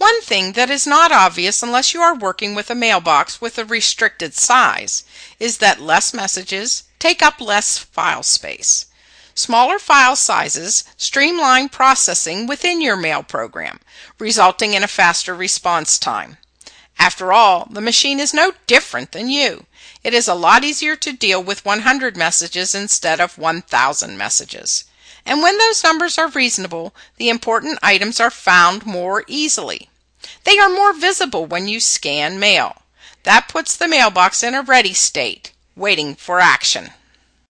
One thing that is not obvious unless you are working with a mailbox with a restricted size is that less messages take up less file space. Smaller file sizes streamline processing within your mail program, resulting in a faster response time. After all, the machine is no different than you. It is a lot easier to deal with 100 messages instead of 1,000 messages. And when those numbers are reasonable, the important items are found more easily. They are more visible when you scan mail. That puts the mailbox in a ready state, waiting for action.